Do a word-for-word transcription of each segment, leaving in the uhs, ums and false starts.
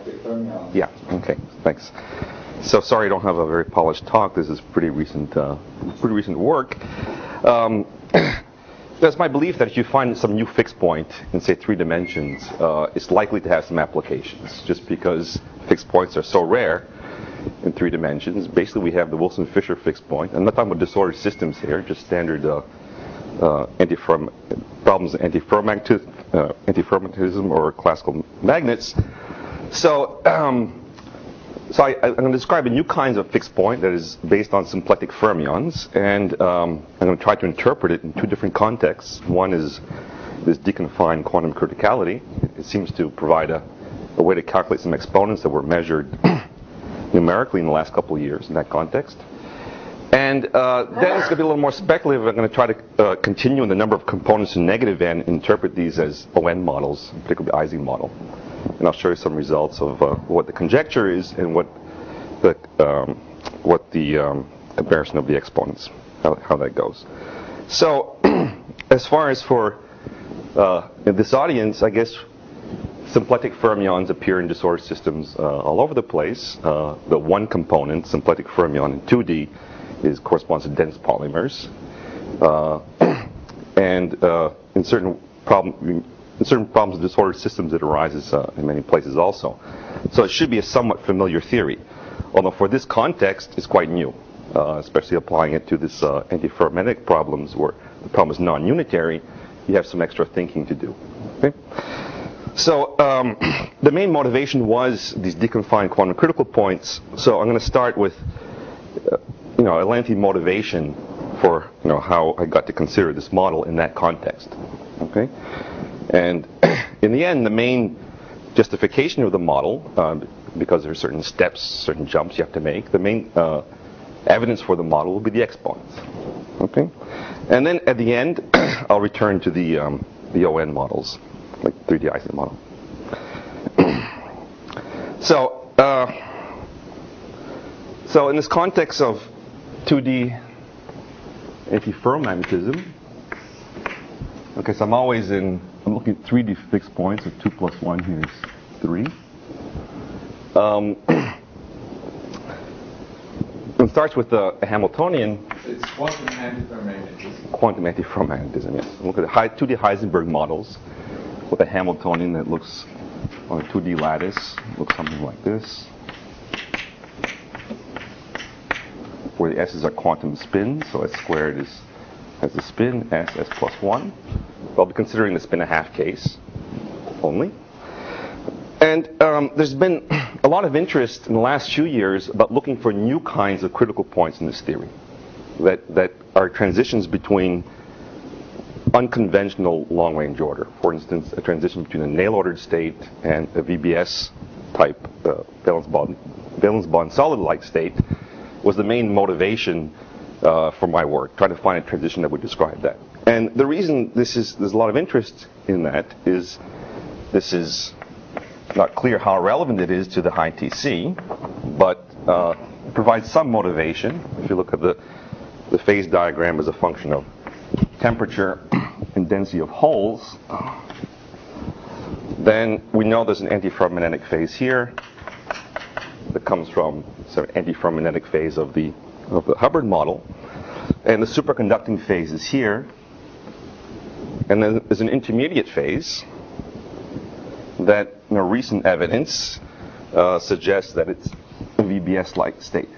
symplectic fermions. Yeah, okay, thanks. So sorry I don't have a very polished talk. This is pretty recent, uh, pretty recent work. Um, It's my belief that if you find some new fixed point in, say, three dimensions, uh, it's likely to have some applications, just because fixed points are so rare in three dimensions. Basically, we have the Wilson-Fisher fixed point. I'm not talking about disordered systems here, just standard uh, uh, antiferrom- problems of antiferromagnetism, uh, antiferromagnetism or classical magnets. So, um, So I, I'm going to describe a new kind of fixed point that is based on symplectic fermions, and um, I'm going to try to interpret it in two different contexts. One is this deconfined quantum criticality. It seems to provide a, a way to calculate some exponents that were measured numerically in the last couple of years in that context. And uh, then it's going to be a little more speculative. I'm going to try to uh, continue in the number of components in negative n and interpret these as O N models, particularly the Ising model. And I'll show you some results of uh, what the conjecture is and what the um, what the um, comparison of the exponents, how, how that goes. So, as far as for uh, in this audience, I guess symplectic fermions appear in disordered systems uh, all over the place. Uh, the one component, symplectic fermion in two D, is corresponds to dense polymers, uh, and uh, in certain problem. In certain problems of disordered systems, it arises uh, in many places also. So it should be a somewhat familiar theory, although for this context, it's quite new, uh, especially applying it to this uh, antiferromagnetic problems where the problem is non-unitary. You have some extra thinking to do. Okay? So um, the main motivation was these deconfined quantum critical points. So I'm going to start with, uh, you know, a lengthy motivation for, you know, how I got to consider this model in that context. Okay. And in the end, the main justification of the model, uh, because there are certain steps, certain jumps you have to make, the main uh, evidence for the model will be the exponents. Okay? And then at the end, I'll return to the um, the O N models, like three D Ising model. so, uh, so in this context of two D antiferromagnetism, okay, so I'm always in, I'm looking at three D fixed points, so two plus one here is three. Um, it starts with a, a Hamiltonian. It's quantum antiferromagnetism. Quantum antiferromagnetism, yes. Look at the high, two D Heisenberg models with a Hamiltonian that looks on a two D lattice, looks something like this, where the S's are quantum spins, so S squared is has the spin S, S plus one. I'll be considering the spin a half case only. And um, there's been a lot of interest in the last few years about looking for new kinds of critical points in this theory that, that are transitions between unconventional long-range order. For instance, a transition between a nail-ordered state and a V B S type uh, valence bond, valence bond solid-like state was the main motivation Uh, for my work, trying to find a transition that would describe that. And the reason this is there's a lot of interest in that is this is not clear how relevant it is to the high T C, but uh, it provides some motivation. If you look at the the phase diagram as a function of temperature and density of holes, then we know there's an antiferromagnetic phase here that comes from some antiferromagnetic phase of the of the Hubbard model, and the superconducting phase is here, and then there's an intermediate phase that, you know, recent evidence uh, suggests that it's a V B S-like state,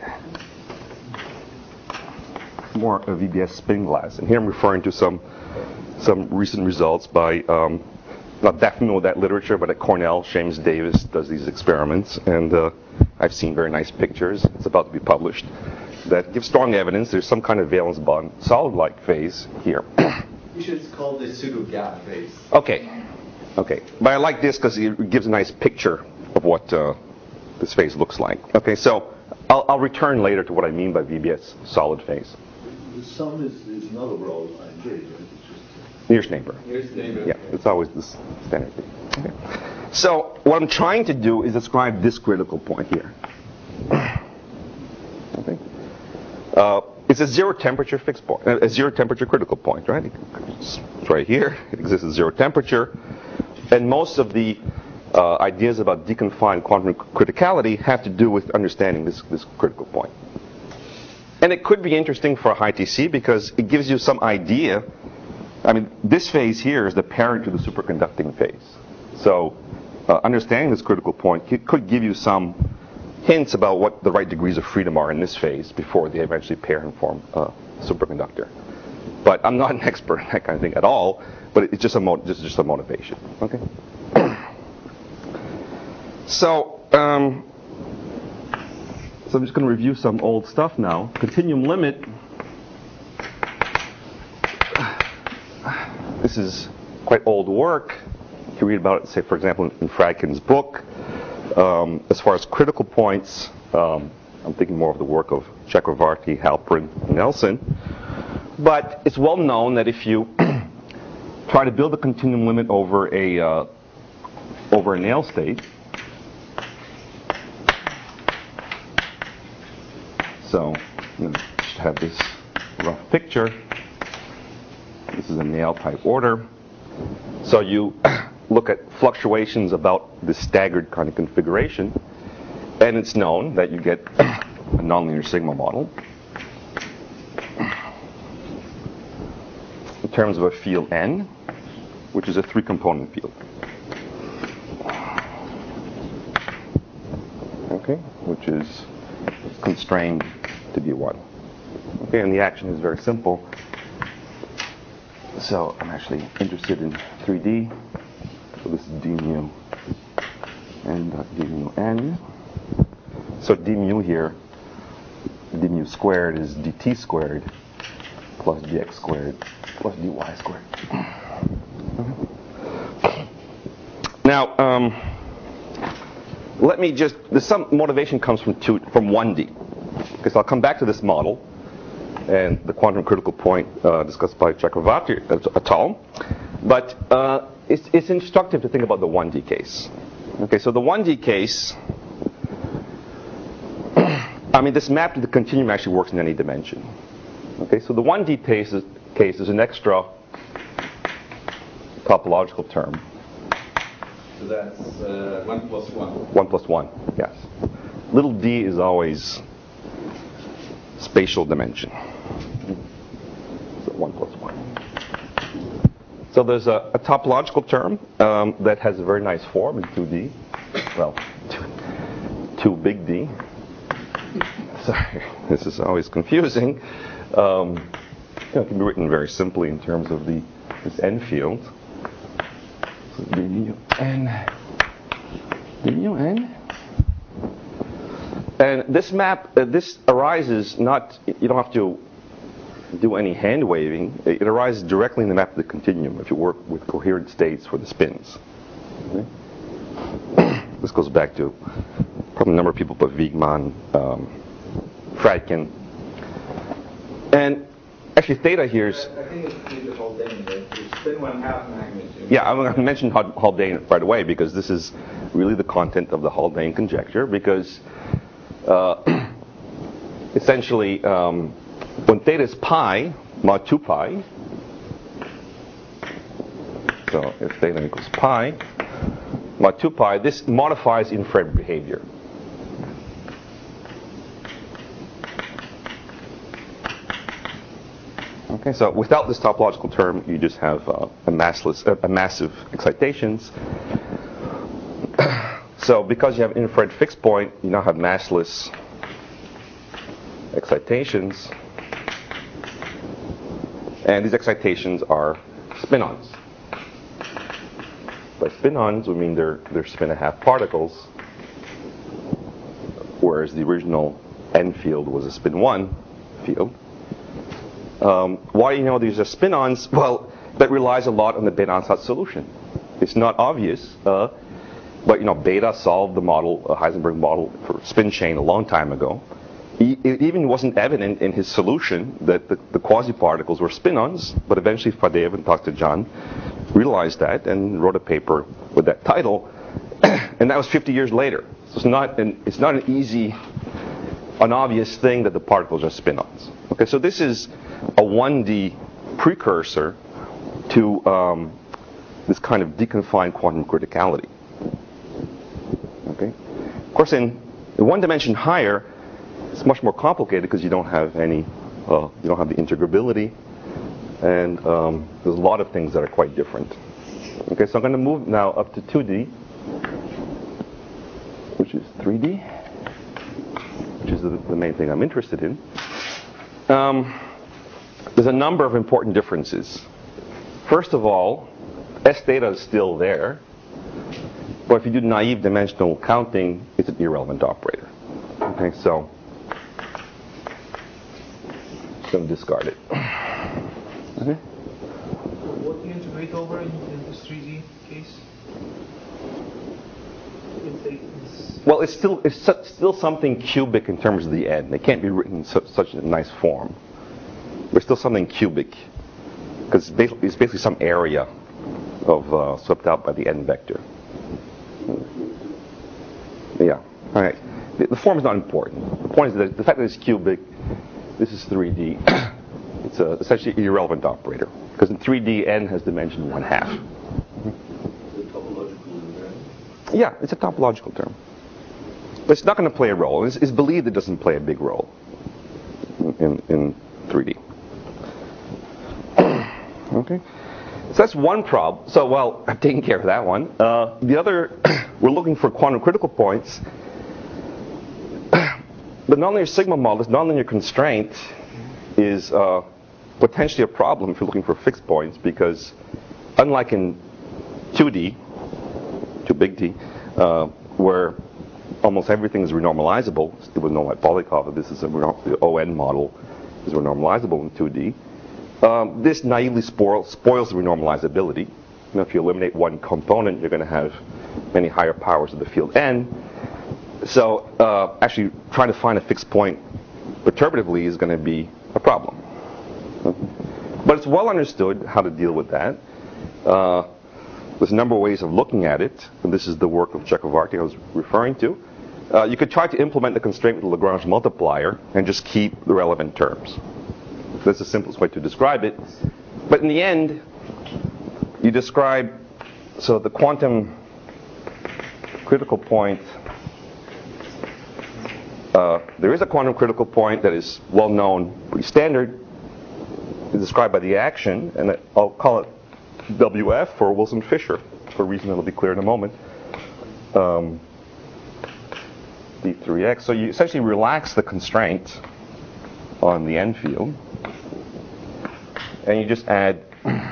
more a V B S spin glass. And here I'm referring to some some recent results by um, not that familiar with that literature, but at Cornell, Seamus Davis does these experiments, and uh, I've seen very nice pictures. It's about to be published. That gives strong evidence there's some kind of valence bond solid-like phase here. You should call this pseudo-gap phase. Okay, okay. But I like this because it gives a nice picture of what uh, this phase looks like. Okay, so I'll, I'll return later to what I mean by V B S solid phase. The sum is, is not overall I J, right? It's just Nearest neighbor. Nearest neighbor. Yeah, it's always the standard thing. Okay. So what I'm trying to do is describe this critical point here. Okay. Uh, it's a zero temperature fixed point, a zero temperature critical point, right? It's right here. It exists at zero temperature, and most of the uh, ideas about deconfined quantum criticality have to do with understanding this, this critical point. And it could be interesting for high T C because it gives you some idea. I mean, this phase here is the parent to the superconducting phase. So uh, understanding this critical point could give you some hints about what the right degrees of freedom are in this phase before they eventually pair and form a superconductor. But I'm not an expert in that kind of thing at all, but it's just a, mo- just, just a motivation. Okay. So, um, so I'm just going to review some old stuff now. Continuum limit. This is quite old work. You can read about it, say, for example, in Fradkin's book. Um, as far as critical points, um, I'm thinking more of the work of Chakravarty, Halperin, and Nelson. But it's well known that if you try to build a continuum limit over a uh, over a Néel state, so you should have this rough picture. This is a Néel type order. So you look at fluctuations about this staggered kind of configuration, and it's known that you get a nonlinear sigma model in terms of a field N, which is a three-component field. Okay, which is constrained to be one. Okay, and the action is very simple. So I'm actually interested in three D. So this is d mu n dot d mu n. So d mu here, d mu squared is dt squared plus dx squared plus dy squared. Now, um, let me just, there's some motivation comes from two, from one D. Because I'll come back to this model and the quantum critical point uh, discussed by Chakravarty et al. But uh, it's, it's instructive to think about the one D case. Okay, so the one D case, I mean, this map to the continuum actually works in any dimension. Okay, so the one D case is, case is an extra topological term. So that's uh, one plus one. one plus one, yes. Little d is always spatial dimension. So one plus one. So there's a, a topological term um, that has a very nice form in two D. Well, two, two big D. Sorry, this is always confusing. Um, you know, it can be written very simply in terms of the this n field. So d mu n, d mu n. And this map, uh, this arises not, you don't have to do any hand waving. It arises directly in the map of the continuum if you work with coherent states for the spins. Okay? This goes back to probably a number of people, but Wiegmann, um, Fradkin. And actually theta here is... I think it's due to Haldane, right? You spin one half magnitude. Yeah, I'm going to mention Haldane right away because this is really the content of the Haldane conjecture because uh, essentially um, when theta is pi, mod two pi, so if theta equals pi, mod two pi, this modifies infrared behavior. Okay, so without this topological term, you just have uh, a massless, uh, a massive excitations. So because you have infrared fixed point, you now have massless excitations. And these excitations are spin-ons. By spin-ons, we mean they're, they're spin-and-a-half particles, whereas the original N field was a spin-one field. Um, why do you know these are spin-ons? Well, that relies a lot on the Bethe-Ansatz solution. It's not obvious, uh, but you know, Bethe solved the model, a Heisenberg model for spin chain a long time ago. He, it even wasn't evident in his solution that the, the quasi-particles were spin-ons, but eventually Fadeev and Takhtajan realized that and wrote a paper with that title, and that was fifty years later. So it's not an, it's not an easy, an obvious thing that the particles are spin-ons. Okay, so this is a one D precursor to um, this kind of deconfined quantum criticality. Of course, in one dimension higher, it's much more complicated because you don't have any, uh, you don't have the integrability, and um, there's a lot of things that are quite different. Okay, so I'm going to move now up to two D, which is three D, which is the, the main thing I'm interested in. Um, there's a number of important differences. First of all, S theta is still there, but if you do naive dimensional counting, it's an irrelevant operator. Okay, so I'm going to discard it. Okay. What do you integrate over in, in this three D case? It's, it's Well, it's still it's su- still something cubic in terms of the n. It can't be written in su- such a nice form. There's still something cubic because it's basically, it's basically some area of uh, swept out by the n vector. Yeah. All right. The, the form is not important. The point is that the fact that it's cubic, this is three D. It's a, essentially an irrelevant operator because in three D n has dimension one half. The topological term. Yeah, it's a topological term. But it's not going to play a role. It's, it's believed it doesn't play a big role in, in three D. Okay. So that's one problem. So, well, I've taken care of that one. Uh, the other, we're looking for quantum critical points. The nonlinear sigma model, this nonlinear constraint, is uh, potentially a problem if you're looking for fixed points because, unlike in two D, two big T, uh, where almost everything is renormalizable, it was known by Polyakov that this is a the O N model is renormalizable in two D. Um, this naively spoil, spoils the renormalizability. You know, if you eliminate one component, you're going to have many higher powers of the field n. So uh, actually trying to find a fixed point perturbatively is going to be a problem. But it's well understood how to deal with that. Uh, there's a number of ways of looking at it, and this is the work of Chakravarty I was referring to. Uh, you could try to implement the constraint with the Lagrange multiplier and just keep the relevant terms. That's the simplest way to describe it. But in the end, you describe, so the quantum critical point, uh, there is a quantum critical point that is well known, pretty standard. It's described by the action, and I'll call it W F or Wilson-Fisher for a reason that will be clear in a moment. Um, D three X. So you essentially relax the constraint on the n field, and you just add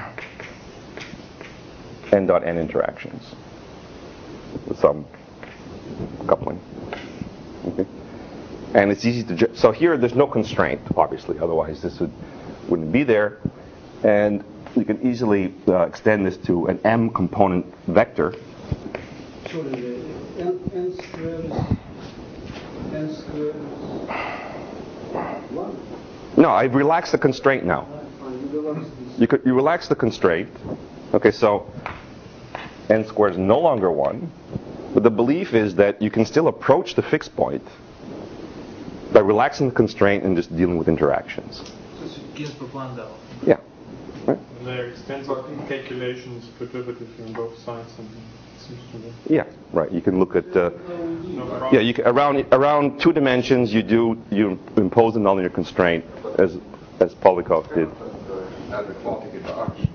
n dot n interactions with some coupling. Okay. And it's easy to ju- so here there's no constraint, obviously, otherwise this would wouldn't be there, and you can easily uh, extend this to an m component vector. Sorry, the n, n squared is n squared is one. No, I've relaxed the constraint now. Fine, you relax this. You could you relax the constraint. Okay, so n squared is no longer one, but the belief is that you can still approach the fixed point by relaxing the constraint and just dealing with interactions. so it's Ginsburg Landau. Yeah. Right? And there are extensive calculations perturbatively on both sides, and it seems to me. Yeah. Right. You can look at. Uh, No problem. yeah. You can, around around two dimensions, you do you impose a nonlinear constraint as as Polyakov did. At the quartic interaction.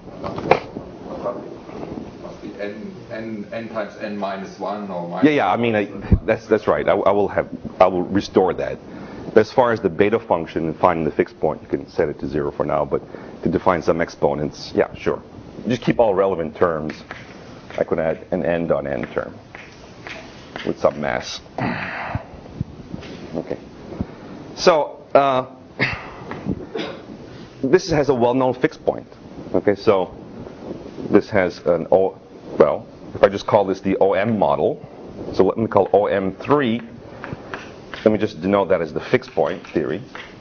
Must be n, n, n times n minus one or minus. Yeah. Yeah. I mean, I, that's that's right. I, I will have I will restore that. As far as the beta function and finding the fixed point, you can set it to zero for now. But to define some exponents, yeah, sure. Just keep all relevant terms. I could add an n dot n term with some mass. Okay. So uh, this has a well-known fixed point. Okay, so this has an O. Well, if I just call this the O M model, so let me call O M three. Let me just denote that as the fixed point theory.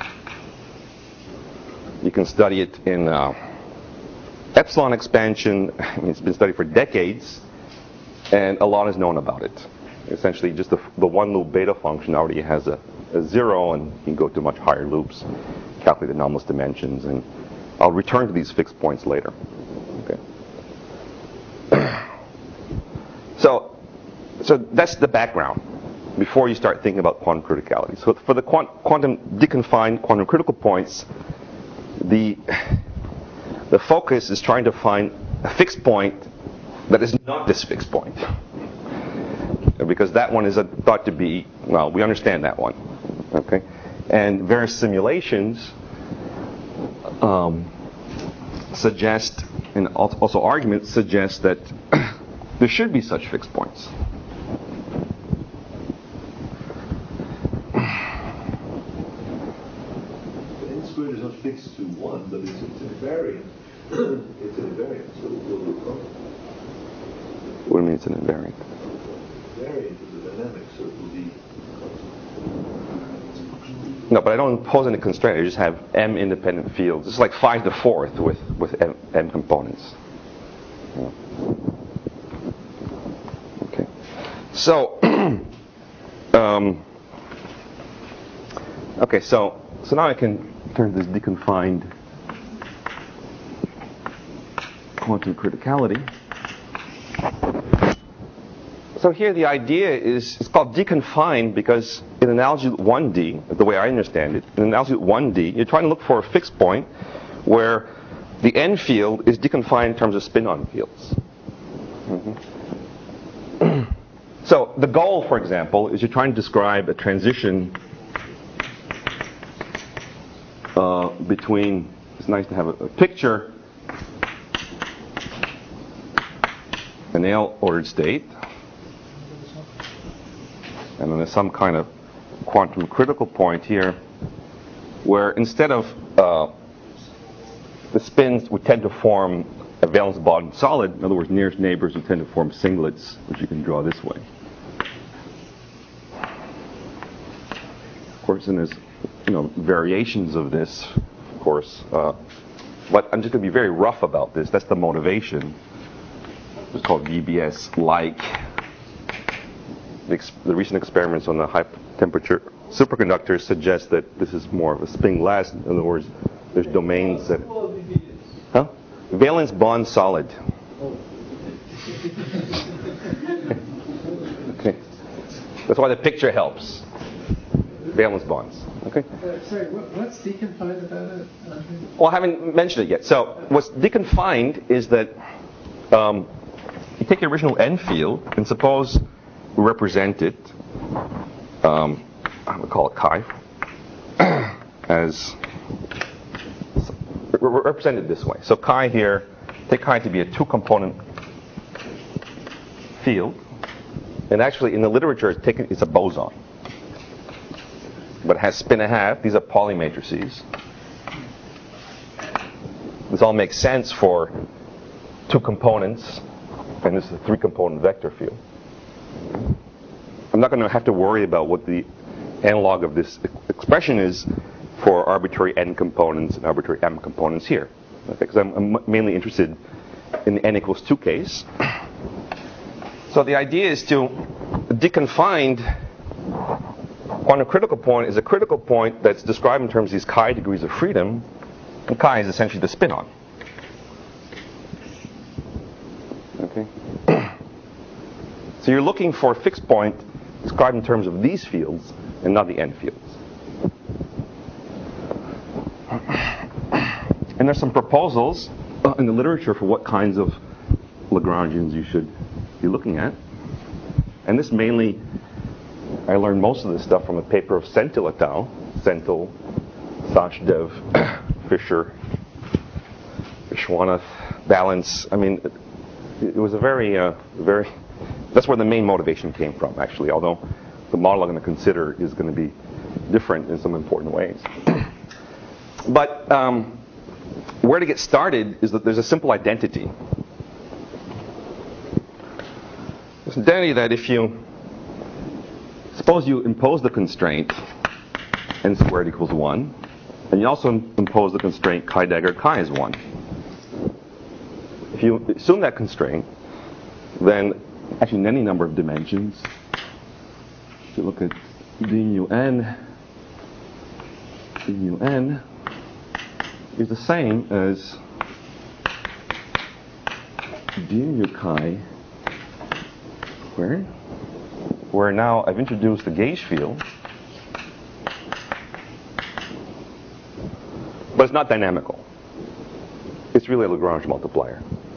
You can study it in uh, epsilon expansion. I mean, it's been studied for decades, and a lot is known about it. Essentially, just the, the one loop beta function already has a, a zero, and you can go to much higher loops, calculate the anomalous dimensions, and I'll return to these fixed points later. Okay. so, so that's the background. before you start thinking about quantum criticality. So for the quant- quantum deconfined quantum critical points, the the focus is trying to find a fixed point that is not this fixed point, because that one is a, thought to be, well, we understand that one, okay? And various simulations um, suggest, and also arguments suggest that there should be such fixed points. N squared is not fixed to one, but it's, it's invariant. It's invariant, so we'll do it. What do you mean it's an invariant? Invariant is a dynamic, so it will be. No, but I don't impose any constraint. I just have m independent fields. It's like five to the fourth with with m, m components. Yeah. Okay. So, um, okay. So so now I can turn this deconfined quantum criticality. So here the idea is, it's called deconfined because in analogy with one D, the way I understand it, in analogy with one D, you're trying to look for a fixed point where the n field is deconfined in terms of spin-on fields. Mm-hmm. So the goal, for example, is you're trying to describe a transition uh, between, it's nice to have a, a picture, an L-ordered state, and then there's some kind of quantum critical point here where instead of uh, the spins would tend to form a valence bonded solid, in other words, nearest neighbors would tend to form singlets, which you can draw this way. Of course, and there's you know variations of this, of course, uh, but I'm just going to be very rough about this. That's the motivation. It's called V B S-like. The, ex- the recent experiments on the high temperature superconductors suggest that this is more of a spin-glass. In other words, there's domains that... Huh? Valence bond solid. Okay. That's why the picture helps. Valence bonds. Okay. Uh, sorry, what, what's deconfined about it? Uh, Well, I haven't mentioned it yet. So what's deconfined is that um, you take the original n field and suppose we represent it, um, I'm going to call it chi, as re- represented this way. So chi here, take chi to be a two-component field, and actually in the literature it's taken it's a boson, but it has spin a half. These are Pauli matrices. This all makes sense for two components, and this is a three-component vector field. I'm not going to have to worry about what the analog of this expression is for arbitrary n components and arbitrary m components here, because okay, I'm, I'm mainly interested in the n equals two case. So the idea is to deconfined quantum critical point is a critical point that's described in terms of these chi degrees of freedom, and chi is essentially the spin-on. Okay. So you're looking for a fixed point described in terms of these fields and not the n fields. And there's some proposals in the literature for what kinds of Lagrangians you should be looking at. And this mainly, I learned most of this stuff from a paper of Sentil et al. Sentil, Sachdev, Fisher, Vishwanath, Balance. I mean, it, it was a very, uh, very, that's where the main motivation came from, actually, although the model I'm going to consider is going to be different in some important ways. But um, where to get started is that there's a simple identity. This identity that if you, suppose you impose the constraint n squared equals one, and you also impose the constraint chi dagger chi is one. If you assume that constraint, then actually in any number of dimensions, if you look at d mu n, d mu n is the same as d mu chi squared where now I've introduced the gauge field, but it's not dynamical. It's really a Lagrange multiplier.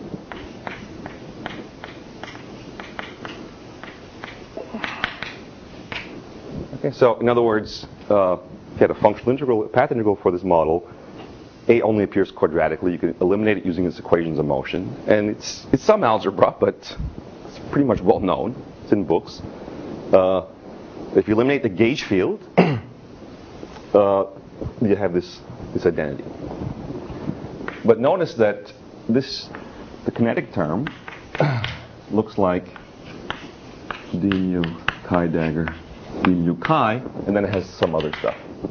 Okay, so in other words, uh, if you had a functional integral, a path integral for this model, A only appears quadratically. You can eliminate it using its equations of motion. And it's, it's some algebra, but it's pretty much well known. It's in books. Uh, if you eliminate the gauge field, uh, you have this, this identity. But notice that this, the kinetic term looks like du chi dagger du chi, and then it has some other stuff.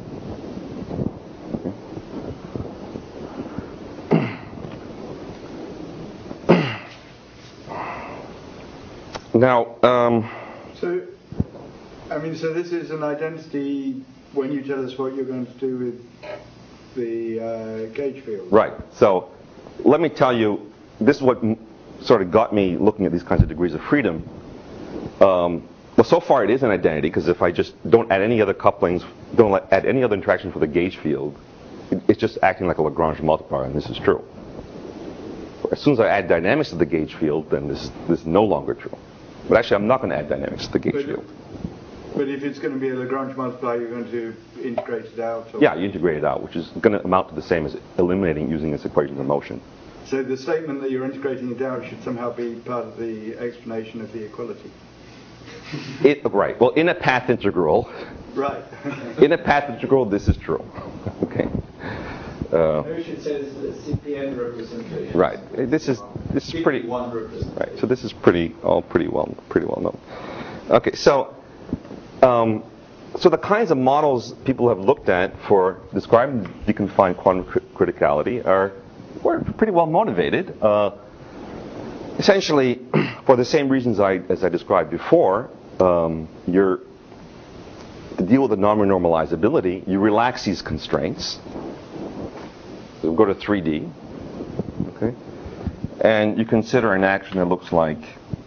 Now, um, so, I mean, so this is an identity when you tell us what you're going to do with the uh, gauge field. Right. So, let me tell you, this is what m- sort of got me looking at these kinds of degrees of freedom. Um, well, so far it is an identity, because if I just don't add any other couplings, don't let, add any other interaction for the gauge field, it, it's just acting like a Lagrange multiplier, and this is true. As soon as I add dynamics to the gauge field, then this, this is no longer true. But actually, I'm not going to add dynamics to the gauge But, field. but if it's going to be a Lagrange multiplier, you're going to integrate it out? Or? Yeah, you integrate it out, which is going to amount to the same as eliminating using its equations of motion. So the statement that you're integrating it out should somehow be part of the explanation of the equality. It, right. Well, in a path integral, Right. in a path integral, this is true. Okay. Uh, Maybe it says uh, C P N representation. right. This is this is pretty. One representation. Right. So this is pretty all pretty well pretty well known. Okay. So. Um, So the kinds of models people have looked at for describing deconfined quantum cr- criticality are were pretty well motivated. Uh, essentially, for the same reasons I, as I described before, um, you're to deal with the non-renormalizability, you relax these constraints. So go to three D, okay, and you consider an action that looks like,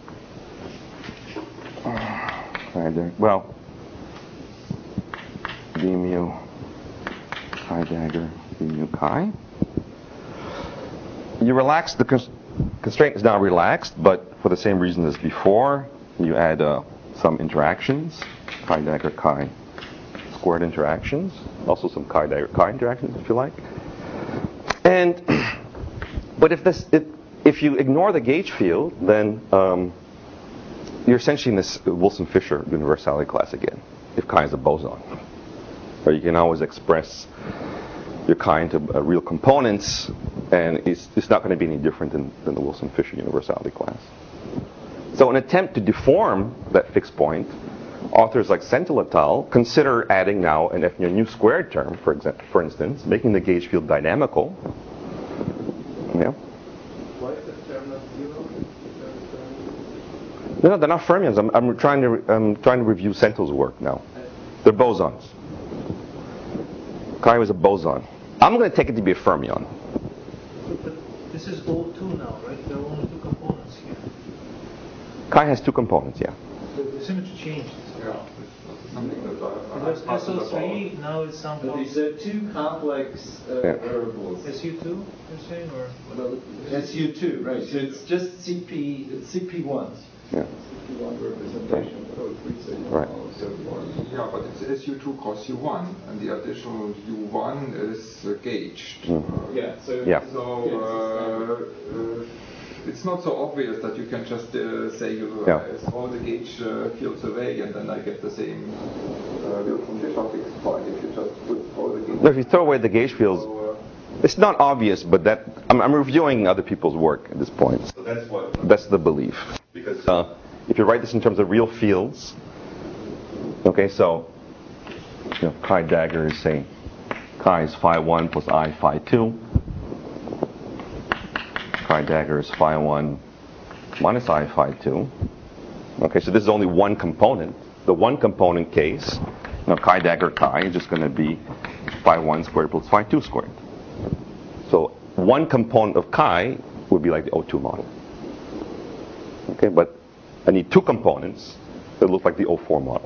uh, well. D mu chi dagger d mu chi. You relax, the cons- constraint is now relaxed, but for the same reason as before, you add uh, some interactions, chi dagger chi squared interactions, also some chi dagger chi interactions if you like. And, but if this, if, if you ignore the gauge field, then um, you're essentially in this Wilson-Fisher universality class again, if chi is a boson. Or you can always express your chi into uh, real components, and it's, it's not going to be any different than, than the Wilson-Fisher universality class. So an attempt to deform that fixed point, authors like Sentil et al. Consider adding now an F nu squared term, for example, for instance, making the gauge field dynamical. Yeah. Why is the term not zero? No, no, they're not fermions. I'm, I'm trying to re- I'm trying to review Sentil's work now. They're bosons. Chi was a boson. I'm going to take it to be a fermion. But this is O two now, right? There are only two components here. Chi has two components, yeah. So the symmetry changed. Yeah, it's something that I, Because I S O three now is But somehow these are two complex uh, Yeah. variables. S U two, you're saying, or Well, S U two, right? So it's just C P, it's C P ones. Yeah. C P one representation of O three signal. Right. So forth. Yeah, but it's S U two cross U one, and the additional U one is uh, gauged. Mm. Yeah. So Yeah. So uh, uh, it's not so obvious that you can just uh, say you Yeah. uh, all the gauge uh, fields away, and then I get the same uh, Wilson-Fisher fixed point if you just put all the gauge. No, if you throw away the gauge fields, So, it's not obvious, but that I'm, I'm reviewing other people's work at this point. So that's what that's the belief. Because uh, if you write this in terms of real fields, okay, so you know, chi dagger is say chi is phi one plus I phi two. Chi dagger is phi one minus I phi two. Okay, so this is only one component. The one component case, you know, chi dagger chi is just going to be phi one squared plus phi two squared. So one component of chi would be like the O two model. Okay, but I need two components, it looked like the O four model.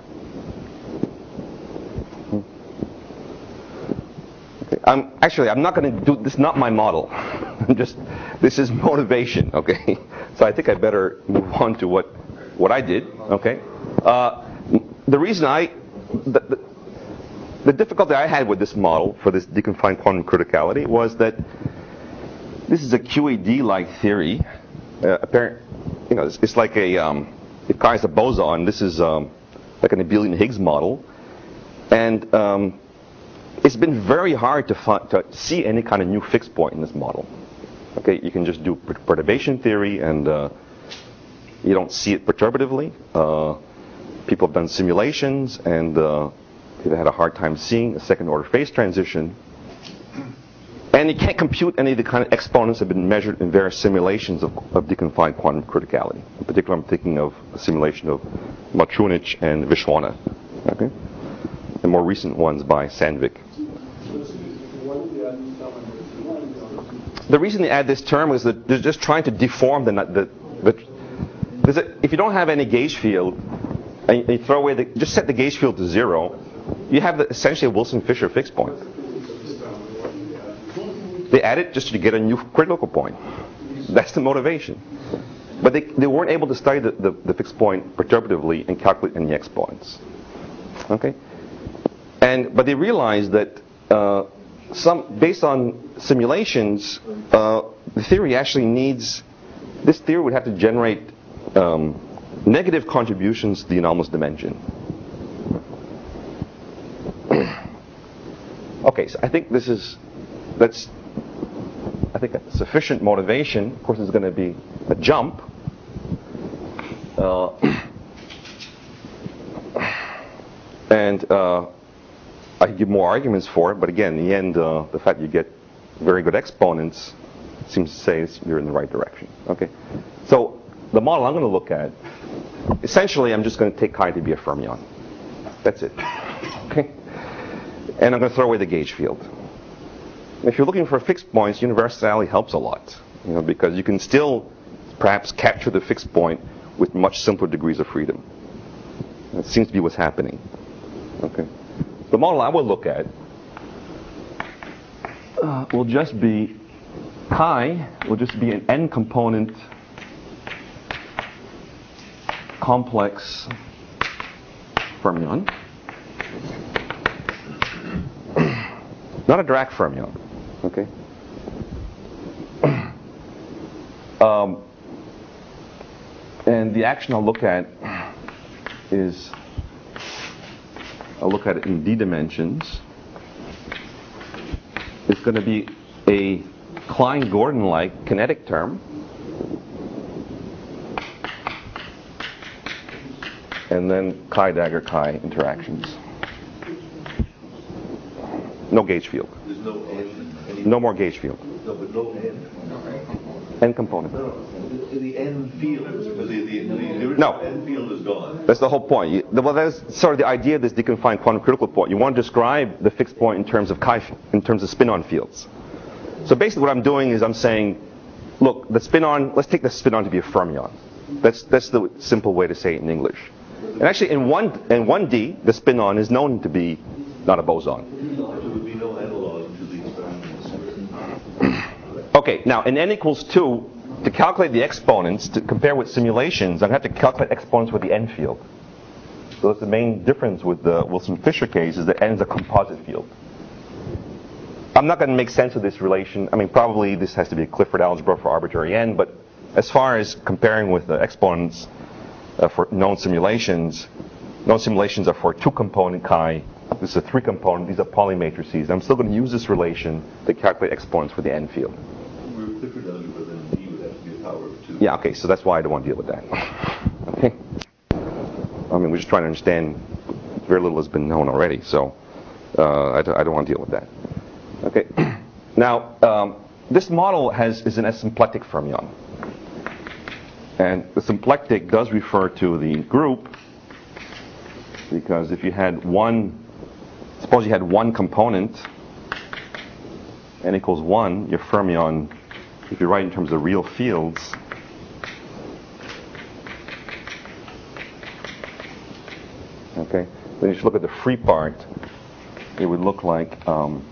Okay. I'm actually I'm not going to do this. Is not my model. I'm just this is motivation. Okay. So I think I better move on to what what I did. Okay. Uh, the reason I the, the, the difficulty I had with this model for this deconfined quantum criticality was that this is a Q E D-like theory. Uh, apparent, you know, it's, it's like a um, if chi is a boson. This is um, like an abelian Higgs model, and um, it's been very hard to, find, to see any kind of new fixed point in this model. Okay, you can just do perturbation theory, and uh, you don't see it perturbatively. Uh, people have done simulations, and uh, they've had a hard time seeing a second-order phase transition. And you can't compute any of the kind of exponents that have been measured in various simulations of, of deconfined quantum criticality. In particular, I'm thinking of a simulation of Matrunich and Vishwana. Okay? The more recent ones by Sandvik. The reason they add this term is that they're just trying to deform the... the, the there's a, if you don't have any gauge field, and you throw away the... Just set the gauge field to zero, you have the, essentially a Wilson-Fisher fixed point. They add it just to get a new critical point. That's the motivation. But they, they weren't able to study the, the, the fixed point perturbatively and calculate any exponents. Okay? And but they realized that uh, some based on simulations, uh, the theory actually needs this theory would have to generate um, negative contributions to the anomalous dimension. Okay, so I think this is that's. I think a sufficient motivation. Of course, there's going to be a jump. Uh, and uh, I could give more arguments for it, but again, in the end, uh, the fact you get very good exponents seems to say you're in the right direction. Okay, so the model I'm going to look at, essentially, I'm just going to take chi to be a fermion. That's it. Okay, and I'm going to throw away the gauge field. If you're looking for fixed points, universality helps a lot, you know, because you can still perhaps capture the fixed point with much simpler degrees of freedom. That seems to be what's happening. Okay, the model I will look at uh, will just be chi will just be an n-component complex fermion, not a Dirac fermion. Okay. Um, and the action I'll look at is I'll look at it in d dimensions. It's going to be a Klein-Gordon-like kinetic term, and then chi-dagger chi interactions. No gauge field. There's no n. No more gauge field. No, but no n. N component. No, no. The, the n field, the, the, the, the original No. n field is gone. That's the whole point. You, well, that's sort of the idea of this deconfined quantum critical point. You want to describe the fixed point in terms of chi, in terms of spin-on fields. So basically, what I'm doing is I'm saying, look, the spin-on. Let's take the spin-on to be a fermion. That's that's the simple way to say it in English. And actually, in one in one D, the spin-on is known to be not a boson. There would be no analog to the experiments. Okay, now in n equals two, to calculate the exponents, to compare with simulations, I'm going to have to calculate exponents with the n field. So that's the main difference with the Wilson-Fisher case, is that n is a composite field. I'm not going to make sense of this relation. I mean, probably this has to be a Clifford algebra for arbitrary n, but as far as comparing with the exponents uh, for known simulations, known simulations are for two-component chi. This is a three-component. These are Pauli matrices. I'm still going to use this relation to calculate exponents for the n field. We're Clifford algebra, then d would have to be a power of two. Yeah, okay, so that's why I don't want to deal with that. Okay. I mean, we're just trying to understand. Very little has been known already, so uh, I, don't, I don't want to deal with that. Okay. Now, um, this model has is an asymplectic fermion. And the symplectic does refer to the group, because if you had one, suppose you had one component, n equals one, your fermion, if you write in terms of real fields, then you should look at the free part. It would look like um,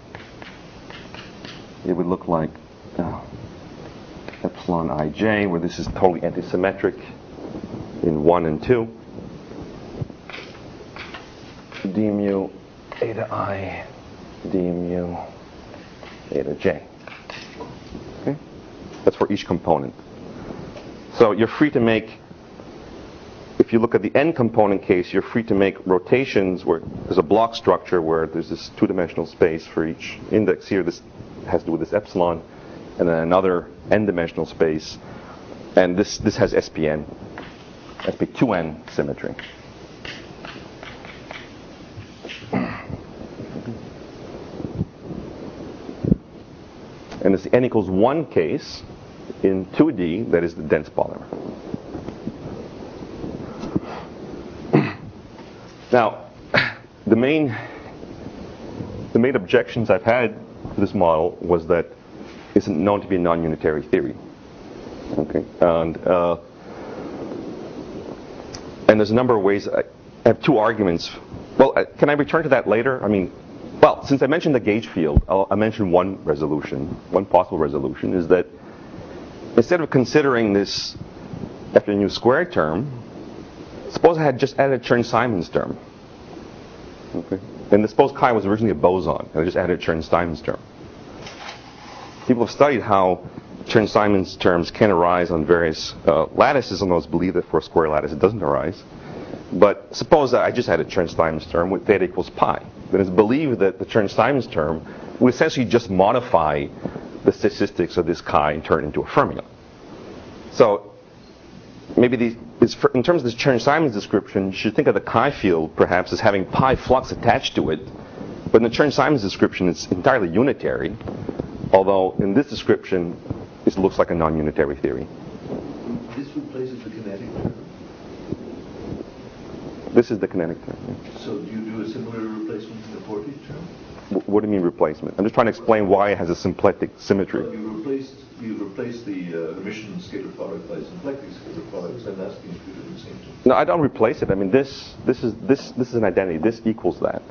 it would look like uh, epsilon ij, where this is totally antisymmetric in one and two. D mu eta I, D mu eta j. Okay? That's for each component. So you're free to make, if you look at the n component case, you're free to make rotations where there's a block structure where there's this two-dimensional space for each index here. This has to do with this epsilon, and then another n-dimensional space, and this this has S P n, S P two n symmetry. And it's the n equals one case in two D that is the dense polymer. Now, the main the main objections I've had to this model was that it's known to be a non-unitary theory. Okay, and uh, and there's a number of ways. I have two arguments. Well, uh, can I return to that later? I mean, well, since I mentioned the gauge field, I'll, I'll mention one resolution. One possible resolution is that instead of considering this F nu squared term, suppose I had just added Chern-Simons term. Okay. And suppose chi was originally a boson, and I just added Chern-Simons term. People have studied how Chern-Simons terms can arise on various uh, lattices, and those believe that for a square lattice it doesn't arise. But suppose that I just had a Chern-Simons term with theta equals pi. Then it's believed that the Chern-Simons term would essentially just modify the statistics of this chi and turn it into a fermion. So maybe the, it's for, in terms of this Chern-Simons description, you should think of the chi field perhaps as having pi flux attached to it. But in the Chern-Simons description, it's entirely unitary. Although in this description, it looks like a non-unitary theory. This replaces the kinetic term. This is the kinetic term. Yeah. So do you do a similar replacement in the Portage term? W- what do you mean replacement? I'm just trying to explain why it has a symplectic symmetry. Well, you replaced you replaced the uh, emission scalar product by symplectic scalar products. I'm asking if you do the same thing. No, I don't replace it. I mean, this this is this this is an identity. This equals that.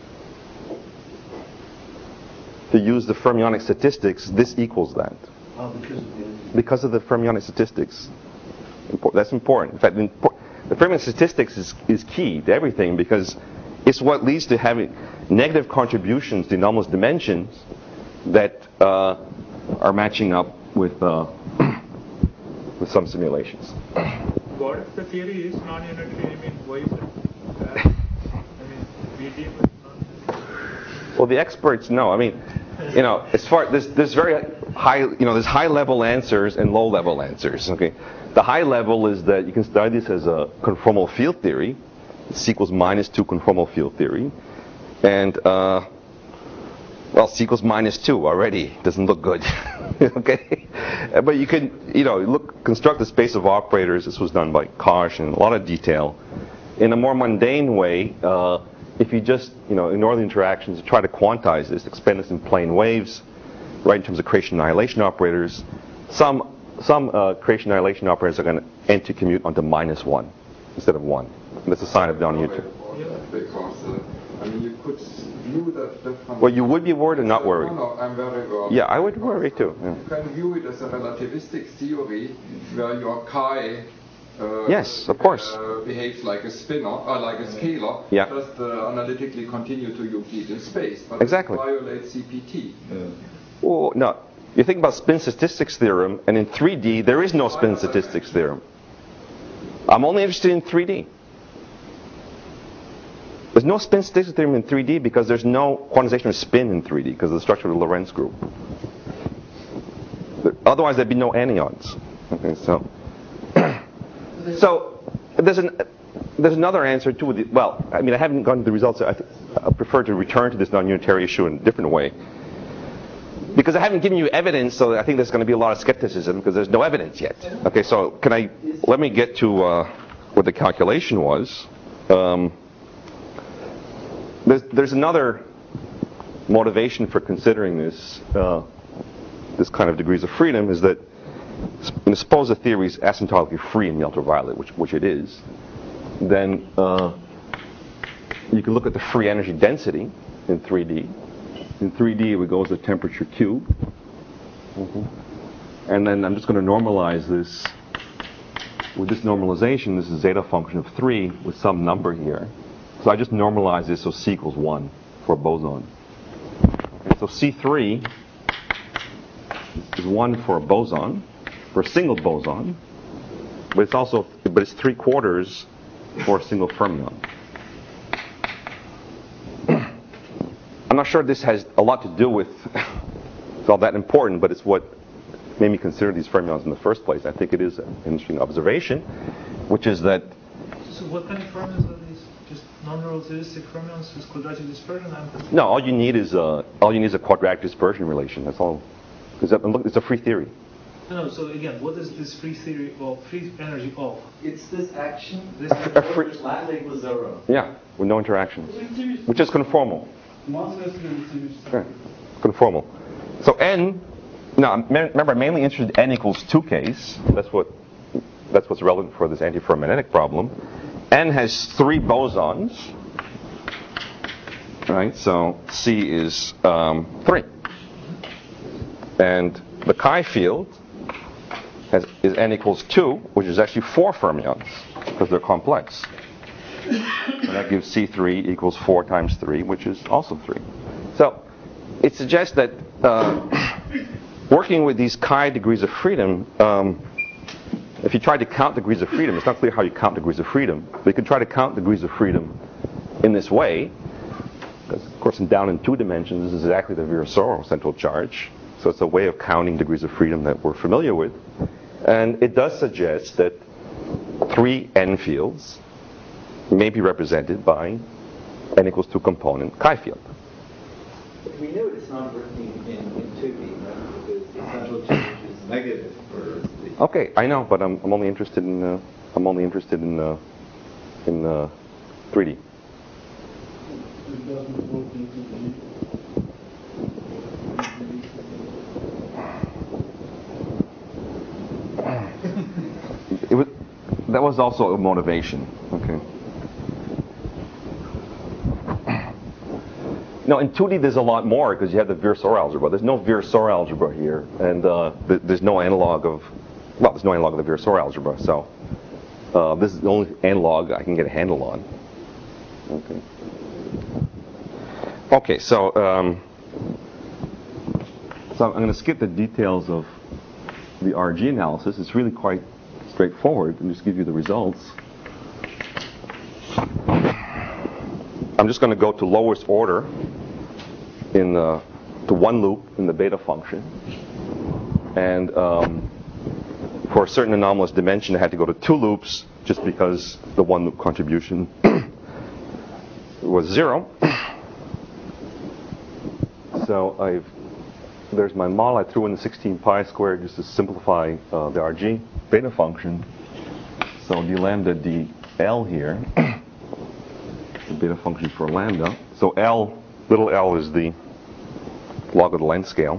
To use the fermionic statistics, this equals that. Ah, because of the Because of the fermionic statistics. Impor- that's important. In fact, the, impor- the fermionic statistics is, is key to everything because it's what leads to having negative contributions to anomalous dimensions that uh, are matching up with uh, with some simulations. What if the theory is non-unitary? I mean, why is it bad? I mean, we deal with non-unitary. Well, the experts know. I mean, you know, as far there's there's very high, you know, there's high level answers and low level answers. Okay, the high level is that you can study this as a conformal field theory. C equals minus two conformal field theory, and uh, well, C equals minus two already doesn't look good. Okay, but you can, you know, look construct the space of operators. This was done by Kosh in a lot of detail. In a more mundane way, uh, if you just, you know, ignore the interactions, try to quantize this, expand this in plane waves, right, in terms of creation annihilation operators, some some uh, creation annihilation operators are going to anti-commute onto minus one instead of one. And that's a sign of non-unitary. Because uh, I mean, you could view that different. Well, you would be worried or not worried? No, no, I'm very worried. Yeah, I would worry too. Yeah. You can view it as a relativistic theory where your chi uh, Yes, of course. uh, behaves like a spinor, or like a scalar, Yeah. just uh, analytically continue to Euclidean space, but Exactly. it violates C P T. Well, no. You think about spin statistics theorem, and in three D, there is no spin statistics theorem. I'm only interested in three D. There's no spin statistics theorem in three D because there's no quantization of spin in three D because of the structure of the Lorentz group. Otherwise, there'd be no anyons. Okay, so, so there's an there's another answer to it. Well, I mean, I haven't gotten to the results. I, th- I prefer to return to this non-unitary issue in a different way. Because I haven't given you evidence, so I think there's going to be a lot of skepticism because there's no evidence yet. Okay, so can I, let me get to uh, what the calculation was. Um, there's, there's another motivation for considering this, uh, this kind of degrees of freedom is that, you know, suppose the theory is asymptotically free in the ultraviolet, which, which it is, then uh, you can look at the free energy density in three D. In three D, it goes to temperature cubed. Mm-hmm. And then I'm just going to normalize this. With this normalization, this is zeta function of three with some number here. So I just normalize this so C equals one for a boson. And so C three is one for a boson, for a single boson, but it's also, but it's three quarters for a single fermion. I'm not sure this has a lot to do with, it's all that important, but it's what made me consider these fermions in the first place. I think it is an interesting observation, which is that. So what kind of fermions are these? Just non-relativistic fermions with quadratic dispersion? I'm no, all you need is a all you need is a quadratic dispersion relation. That's all. Because it's a free theory. No, no. So again, what is this free theory of free energy of? It's this action. This A free, lambda equals zero. yeah, with no interaction, which is conformal. Okay. Conformal. So n. Now, remember, I'm mainly interested in n equals two case. That's what that's what's relevant for this antiferromagnetic problem. N has three bosons, right? So C is um, three, and the chi field has, is n equals two, which is actually four fermions because they're complex. And that gives C three equals four times three, which is also three. So it suggests that. Uh, Working with these chi degrees of freedom, um, if you try to count degrees of freedom, it's not clear how you count degrees of freedom, but you can try to count degrees of freedom in this way. Because, of course, in down in two dimensions, this is exactly the Virasoro central charge. So it's a way of counting degrees of freedom that we're familiar with. And it does suggest that three n fields may be represented by n equals two component chi field. We know it's not working in, in two D, right? Because the central charge is negative for the. Okay, I know, but I'm I'm only interested in uh, I'm only interested in uh, in uh, three D. It doesn't work in two D. It was that was also a motivation. Okay. No, in two D there's a lot more because you have the Virasoro algebra. There's no Virasoro algebra here, and uh, th- there's no analog of, well, there's no analog of the Virasoro algebra. So uh, this is the only analog I can get a handle on. Okay. Okay, so um, so I'm going to skip the details of the R G analysis. It's really quite straightforward, and just give you the results. I'm just going to go to lowest order in the, to one loop in the beta function. And um, for a certain anomalous dimension, I had to go to two loops just because the one loop contribution was zero. So I've there's my model. I threw in the sixteen pi squared just to simplify uh, the R G beta function. So d lambda dl here. The beta function for lambda. So L, little l is the log of the length scale.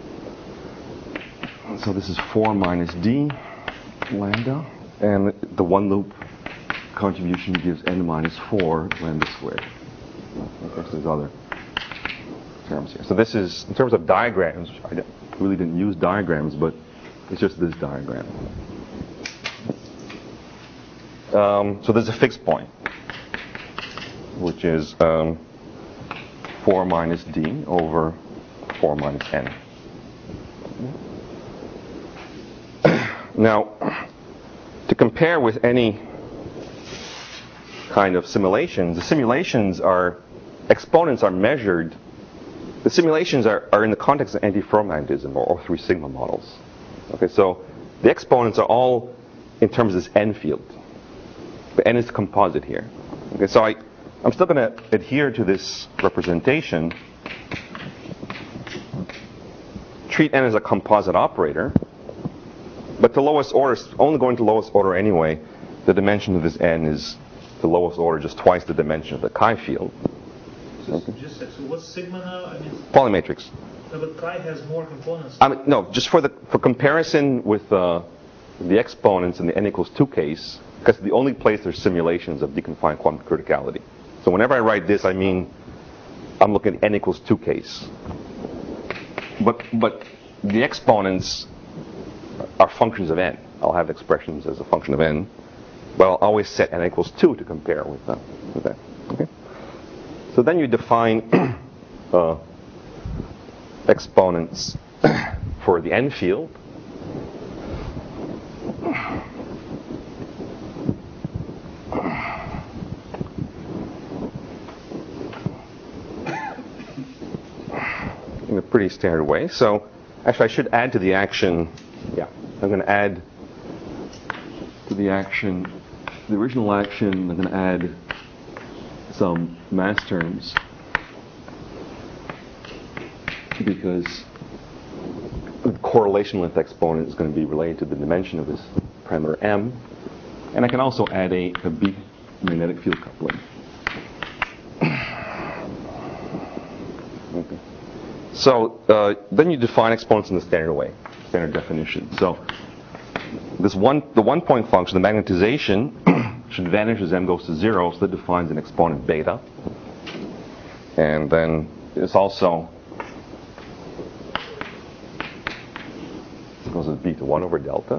So this is four minus d lambda. And the one loop contribution gives n minus four lambda squared. Okay, so there's other terms here. So this is, in terms of diagrams, I really didn't use diagrams, but it's just this diagram. Um, so there's a fixed point, which is um, four minus d over four minus n. Now, to compare with any kind of simulations, the simulations are, exponents are measured, the simulations are, are in the context of antiferromagnetism or O three sigma models. Okay, so the exponents are all in terms of this n field. The n is the composite here. Okay, so I, I'm still going to adhere to this representation. Treat n as a composite operator. But the lowest order, only going to lowest order anyway, the dimension of this n is the lowest order, just twice the dimension of the chi field. So, Okay. just so what's sigma now? I mean, Polymatrix. no, but chi has more components. I mean, no, just for the for comparison with uh, the exponents in the n equals two case, because the only place there's simulations of deconfined quantum criticality. So whenever I write this, I mean I'm looking at n equals two case. But but the exponents are functions of n. I'll have expressions as a function of n, but I'll always set n equals two to compare with, uh, with that. Okay. So then you define uh, exponents for the n field. In a pretty standard way. So actually I should add to the action, yeah, I'm going to add to the action, the original action, I'm going to add some mass terms because the correlation length exponent is going to be related to the dimension of this parameter m. And I can also add a, a B magnetic field coupling. Okay. So uh, then you define exponents in the standard way, standard definition. So this one, the one-point function, the magnetization, should vanish as m goes to zero, so that defines an exponent beta. And then it's also goes as b to one over delta.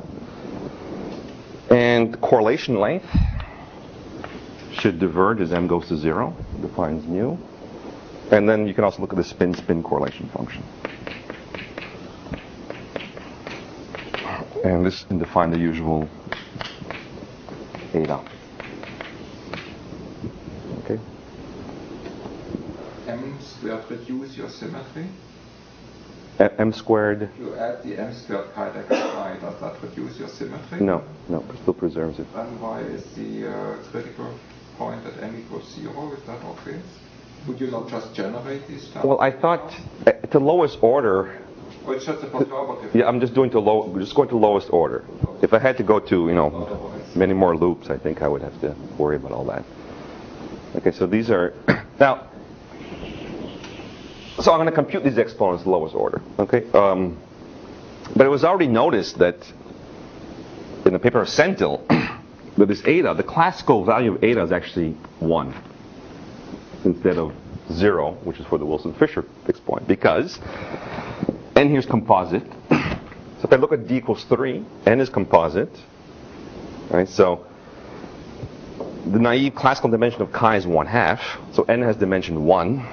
And correlation length should diverge as m goes to zero, defines mu. And then you can also look at the spin-spin correlation function. And this can define the usual eta. Okay. M squared reduce your symmetry. A- m squared? If you add the m squared chi deck phi, does that reduce your symmetry? No, no, it still preserves it. Then why is the uh, critical point at m equals zero? Is that obvious? Would you not just generate these terms? Well, I thought uh, to lowest order. Or it's just a perturbative? Yeah, I'm just doing to low, just going to lowest order. If I had to go to, you know, many more loops, I think I would have to worry about all that. Okay, so these are now. So I'm going to compute these exponents to lowest order. Okay, um, but it was already noticed that in the paper of Sentil, that this eta, the classical value of eta is actually one instead of zero, which is for the Wilson-Fisher fixed point, because n here is composite. So if I look at d equals three, n is composite. Right? So the naive classical dimension of chi is one half. So n has dimension one.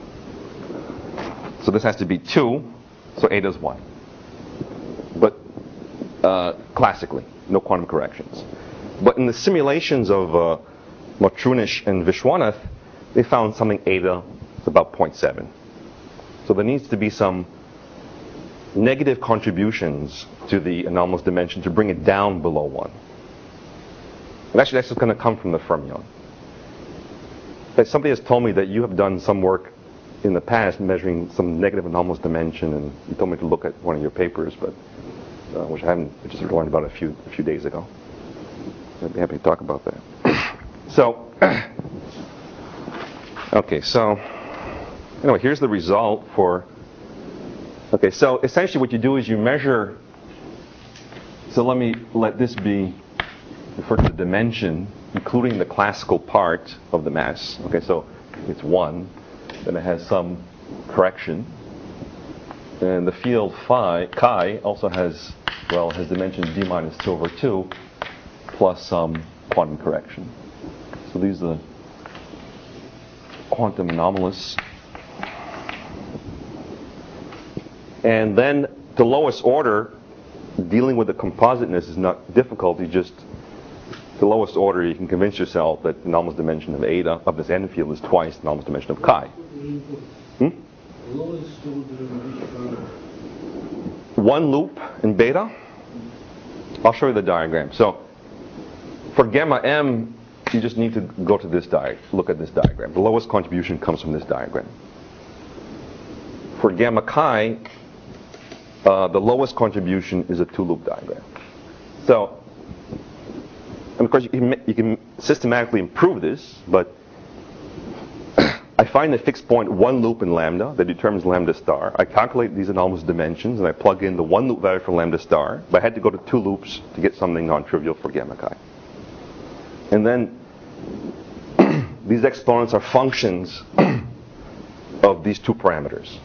So this has to be two. So eta is one. But uh, classically, no quantum corrections. But in the simulations of uh, Matrunish and Vishwanath, they found something eta is about zero point seven. So there needs to be some negative contributions to the anomalous dimension to bring it down below one. And actually that's just going to come from the fermion. But somebody has told me that you have done some work in the past measuring some negative anomalous dimension, and you told me to look at one of your papers, but uh, which I haven't, I just learned about a few a few days ago. I'd be happy to talk about that. So, okay, so anyway, here's the result for. Okay, so essentially what you do is you measure. So let me let this be referred to the dimension, including the classical part of the mass. Okay, so it's one. Then it has some correction. And the field phi, chi, also has, well, has dimension d minus two over two, plus some quantum correction. So these are the quantum anomalous. And then the lowest order, dealing with the compositeness is not difficult. You just, the lowest order, you can convince yourself that the anomalous dimension of eta of this n field is twice the anomalous dimension of chi. Hmm? One loop in beta. I'll show you the diagram. So for gamma m, you just need to go to this diagram. Look at this diagram. The lowest contribution comes from this diagram. For gamma chi, uh, the lowest contribution is a two-loop diagram. So, and of course, you can, you can systematically improve this, but I find a fixed point one loop in lambda that determines lambda star. I calculate these anomalous dimensions, and I plug in the one loop value for lambda star. But I had to go to two loops to get something non-trivial for gamma chi. And then these exponents are functions of these two parameters.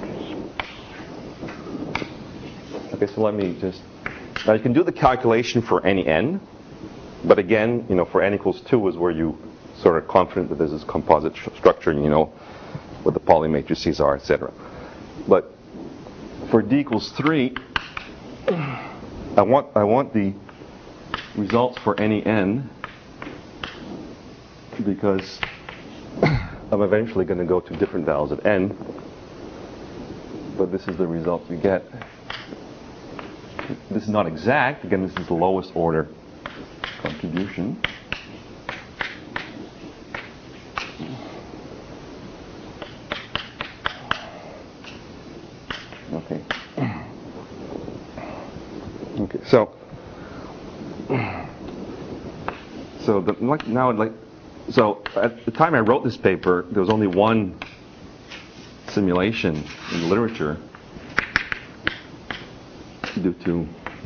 Okay, so let me just, now you can do the calculation for any n, but again, you know, for n equals two is where you sort of confident that there's this composite sh- structure and you know what the Pauli matrices are, et cetera. But for d equals three, I want I want the results for any n because I'm eventually going to go to different values at n, but this is the result you get. This is not exact. Again, this is the lowest order contribution. Okay. Okay. So, so the, like now, I'd like. So at the time I wrote this paper, there was only one simulation in the literature due to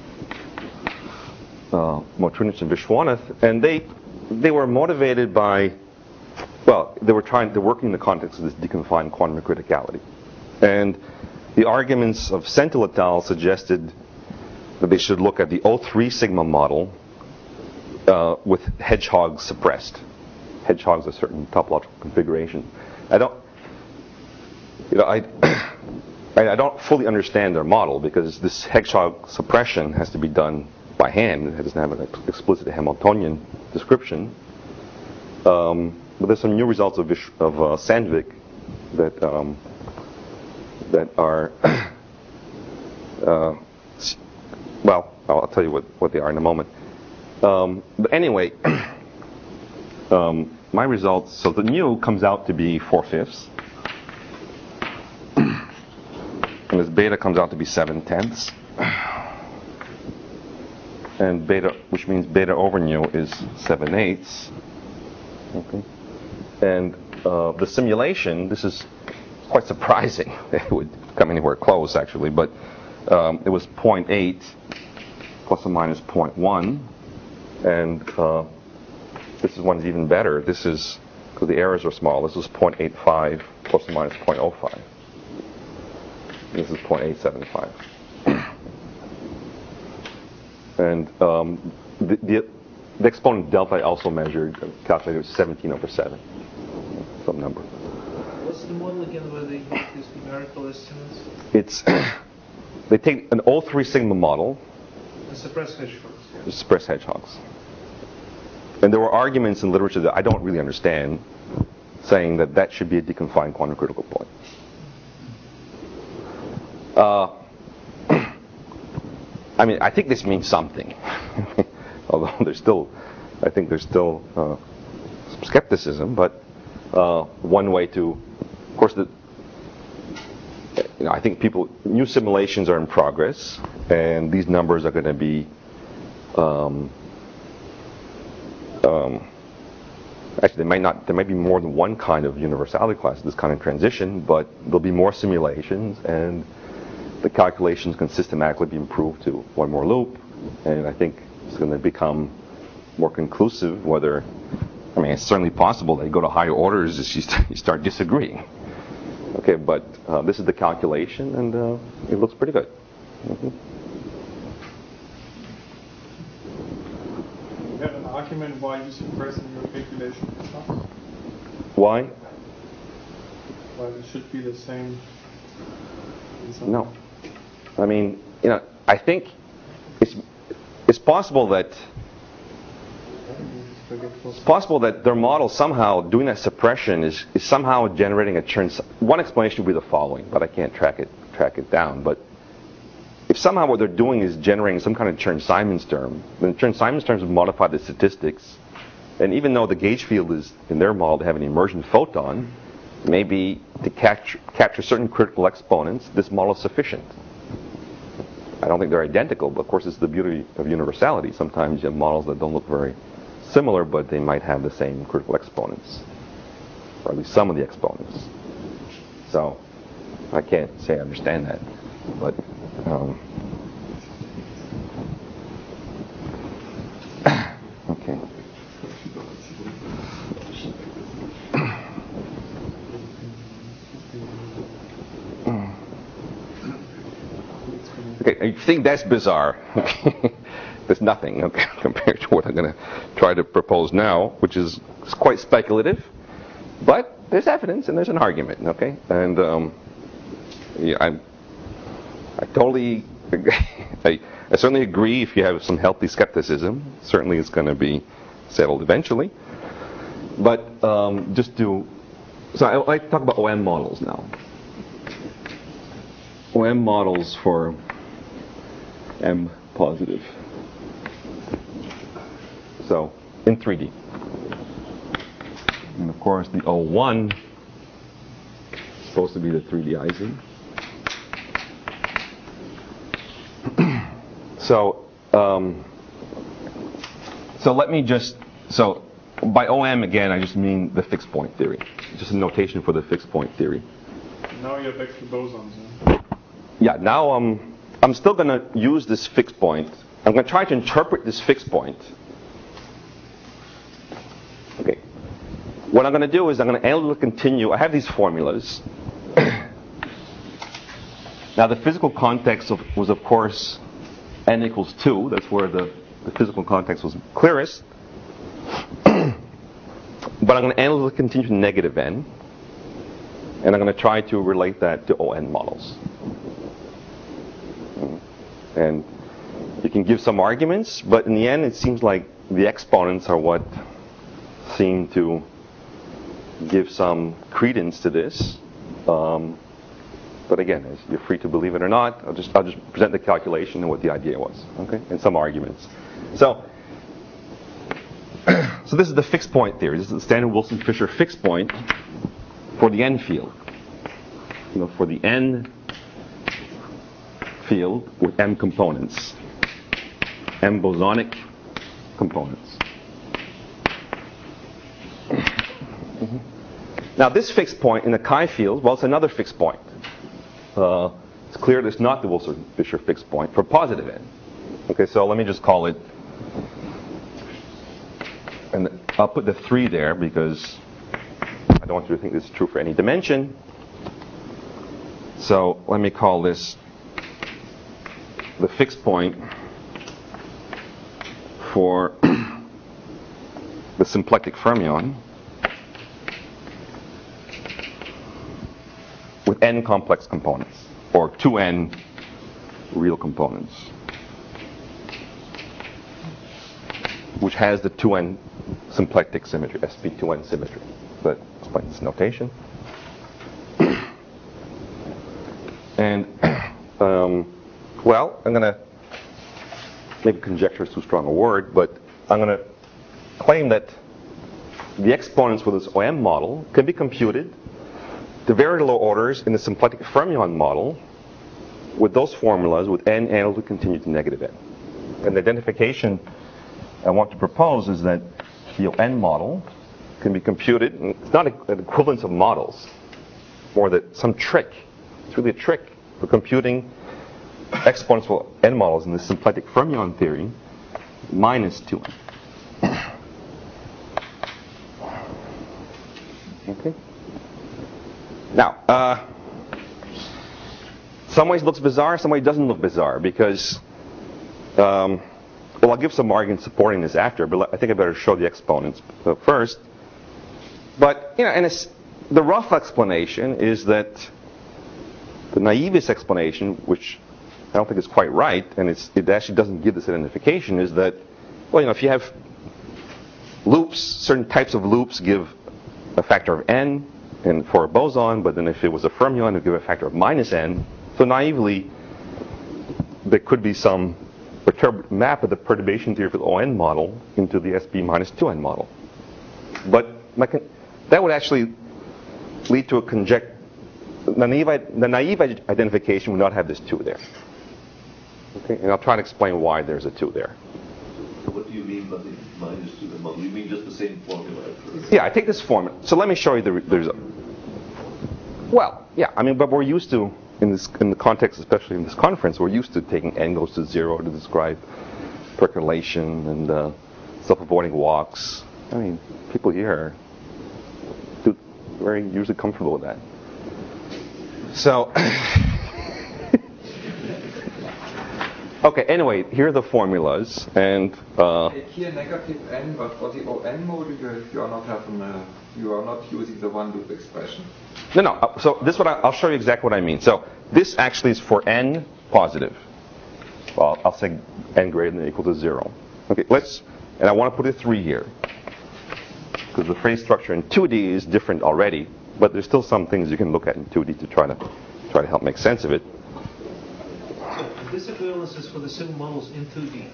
uh, Motrinich and Vishwanath, and they they were motivated by, well, they were trying to work in the context of this deconfined quantum criticality, and the arguments of Sentil et al. Suggested that they should look at the O three sigma model uh, with hedgehogs suppressed. Hedgehogs a certain topological configuration. I don't, you know, I. I don't fully understand their model because this hedgehog suppression has to be done by hand. It doesn't have an explicit Hamiltonian description. Um, but there's some new results of, Vish- of uh, Sandvik that um, that are uh, well, I'll tell you what, what they are in a moment. Um, but anyway, um, my results. So the nu comes out to be four fifths. And this beta comes out to be seven tenths. And beta, which means beta over nu, is seven eighths. Okay. And uh, the simulation, this is quite surprising. It would come anywhere close, actually, but um, it was zero point eight plus or minus zero point one. And uh, this is one is even better. This is, because the errors are small, this is zero point eight five plus or minus zero point zero five. This is zero point eight seven five. And um, the, the, the exponent delta I also measured, calculated seventeen over seven. Some number. What's the model again where they use these numerical estimates? It's, they take an O three sigma model. And suppress hedgehogs. Yeah. Suppress hedgehogs. And there were arguments in literature that I don't really understand, saying that that should be a deconfined quantum critical point. Uh, I mean, I think this means something. Although there's still, I think there's still uh, some skepticism. But uh, one way to, of course, the, you know, I think people, new simulations are in progress, and these numbers are going to be, um, um, actually, there might not, there might be more than one kind of universality class, this kind of transition, but there'll be more simulations, and the calculations can systematically be improved to one more loop, and I think it's going to become more conclusive whether, I mean, it's certainly possible that you go to higher orders as you, st- you start disagreeing. Okay, but uh, this is the calculation, and uh, it looks pretty good. Mm-hmm. You have an argument why you suppress in your calculation? Why? Why it should be the same? No. I mean, you know, I think it's it's possible that it's possible that their model somehow doing that suppression is, is somehow generating a Chern. One explanation would be the following, but I can't track it track it down. But if somehow what they're doing is generating some kind of Chern-Simons term, then Chern-Simons terms have modified the statistics, and even though the gauge field is in their model to have an emergent photon, maybe to capture capture certain critical exponents, this model is sufficient. I don't think they're identical, but of course it's the beauty of universality. Sometimes you have models that don't look very similar, but they might have the same critical exponents, or at least some of the exponents. So I can't say I understand that, but um, okay. Okay, you think that's bizarre. There's nothing, okay, compared to what I'm going to try to propose now, which is quite speculative. But there's evidence and there's an argument, okay? And um, yeah, I, I totally, I, I certainly agree. If you have some healthy skepticism, certainly it's going to be settled eventually. But um, just to, so I like to talk about O M models now. O M models for M positive. So in three D. And of course the O one is supposed to be the three D Ising. So um, so let me just, so by O M again I just mean the fixed point theory. Just a notation for the fixed point theory. Now you're back to bosons. Huh? Yeah, now um, I'm still going to use this fixed point. I'm going to try to interpret this fixed point. Okay. What I'm going to do is I'm going to analytically continue. I have these formulas. Now the physical context of, was of course n equals two. That's where the, the physical context was clearest. But I'm going to analytically continue to negative n. And I'm going to try to relate that to O N models. And you can give some arguments, but in the end it seems like the exponents are what seem to give some credence to this. Um, but again, you're free to believe it or not. I'll just I'll just present the calculation and what the idea was, okay, and some arguments. So, so this is the fixed point theory. This is the standard Wilson-Fisher fixed point for the n field. You know, for the n field with m components, m bosonic components. Mm-hmm. Now this fixed point in the chi field, well, it's another fixed point. Uh, it's clear that it's not the Wilson-Fisher fixed point for positive n. Okay, so let me just call it, and I'll put the three there because I don't want you to think this is true for any dimension. So let me call this the fixed point for the symplectic fermion with n complex components, or two n real components, which has the two n symplectic symmetry, S P two n symmetry. That explains this notation. And um, well, I'm going to, maybe conjecture is too strong a word, but I'm going to claim that the exponents for this O M model can be computed to very low orders in the symplectic fermion model with those formulas with n analytically continue to negative n. And the identification I want to propose is that the O N model can be computed, and it's not an equivalence of models, more that some trick. It's really a trick for computing exponential n models in the symplectic fermion theory minus two n. Okay. Now, uh, some ways it looks bizarre, some ways it doesn't look bizarre, because, um, well, I'll give some arguments supporting this after, but I think I better show the exponents first. But, you know, and it's, the rough explanation is that the naivest explanation, which I don't think is quite right, and it's, it actually doesn't give this identification, is that, well, you know, if you have loops, certain types of loops give a factor of n, and for a boson, but then if it was a fermion, it would give a factor of minus n. So naively, there could be some perturb- map of the perturbation theory for the O N model into the S P minus two n model. But my con- that would actually lead to a conject. The naive, the naive identification would not have this two there. Okay, and I'll try to explain why there's a two there. So what do you mean by the minus two n model? You mean just the same formula? Yeah, I take this formula. So let me show you the, the result. Well, yeah, I mean, but we're used to, in this, in the context, especially in this conference, we're used to taking n goes to zero to describe percolation and uh, self-avoiding walks. I mean, people here are very usually comfortable with that. So, Okay, anyway, here are the formulas, and uh, Here negative n, but for the O N model you, you are not having a, you are not using the one loop expression. no, no. uh, So this is what I, I'll show you exactly what I mean. So this actually is for n positive. Well, I'll say n greater than or equal to zero. Okay, let's, and I want to put a three here because the phrase structure in two D is different already, but there's still some things you can look at in two D to try to try to help make sense of it. So this equivalence is for the sigma models in two D.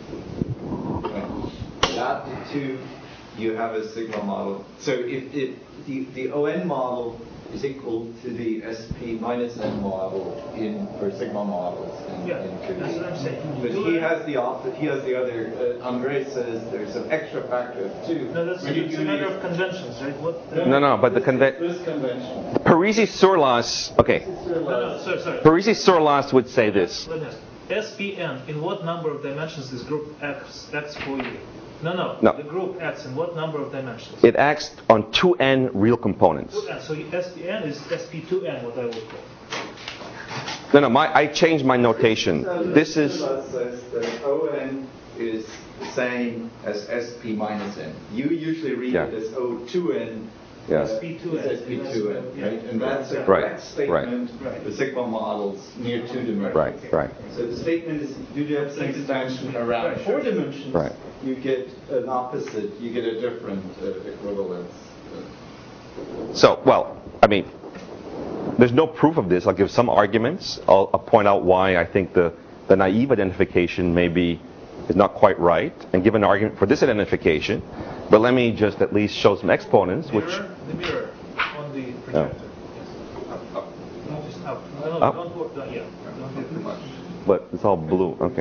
Without the two, you have a sigma model. So if, if the, the O N model is equal to the S P minus N model in for sigma models in, Yeah, in two D. that's what I'm saying. But he has the opposite. He has the other. Uh, Andre says there's an extra factor of two. No, that's when you it's a do matter these- of conventions, right? What? Uh, No, no, but the conve- This convention. Parisi-Sourlas, okay, No, no, sorry, sorry. Parisi-Sourlas would say this. Let me ask. S P N, in what number of dimensions is group X, X for you? No, no, No. the group X, in what number of dimensions? It acts on two n real components. Uh, So S P N is S P two N, what I would call. No, no, my, I changed my notation. This is, says that O N is the same as S P minus N. You usually read Yeah. it as O two N. Yeah. uh, S P two N. is S P two N, right? And that's a Right, correct statement right. for sigma models near two dimensions. right, right, So the statement is if you do have some expansion around Right. four dimensions, Right. you get an opposite, you get a different uh, equivalence. So, well, I mean, there's no proof of this. I'll give some arguments. I'll, I'll point out why I think the, the naive identification maybe is not quite right, and give an argument for this identification. But let me just at least show some exponents, which... Mirror, the mirror on the projector. Yes. Up, up. No, just up. No, no, Up? don't work. No, yeah. Don't Not too much. But it's all blue. Okay.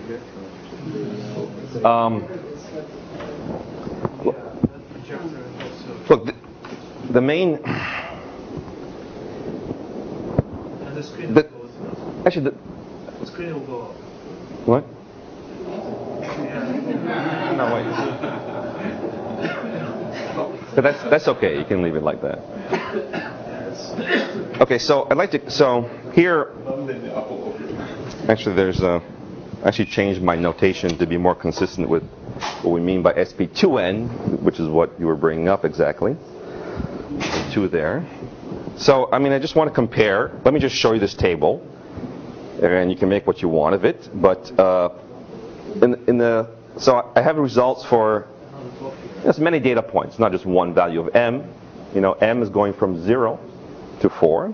Um, Yeah, that projector also. look, the, the main... And the screen The, will go with actually, the, it. The screen will go up. what? Yeah. No, wait. But that's that's okay. You can leave it like that. Okay, so I'd like to. So here, actually, there's a. I actually changed my notation to be more consistent with what we mean by S P two N, which is what you were bringing up exactly. Two there. So I mean, I just want to compare. Let me just show you this table, and you can make what you want of it. But uh, in in the so I have results for. There's many data points, not just one value of m. You know, m is going from zero to four.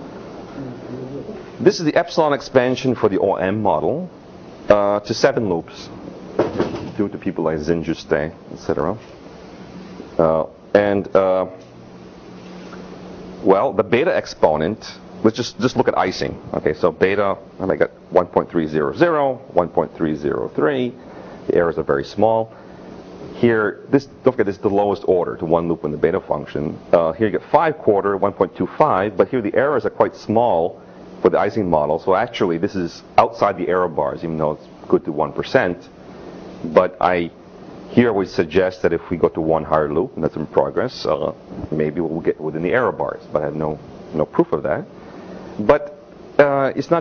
This is the epsilon expansion for the O M model uh, to seven loops, due to people like Zinjuste, et cetera. Uh, and uh, well, the beta exponent. Let's just just look at Ising. Okay, so beta, and I got one point three zero zero, one point three zero three. The errors are very small. Here, this don't forget this is the lowest order to one loop in the beta function. Uh, here you get five quarter, one point two five, but here the errors are quite small for the Ising model. So actually, this is outside the error bars, even though it's good to one percent. But I here would suggest that if we go to one higher loop, and that's in progress, uh, maybe we'll get within the error bars. But I have no no proof of that. But uh, it's not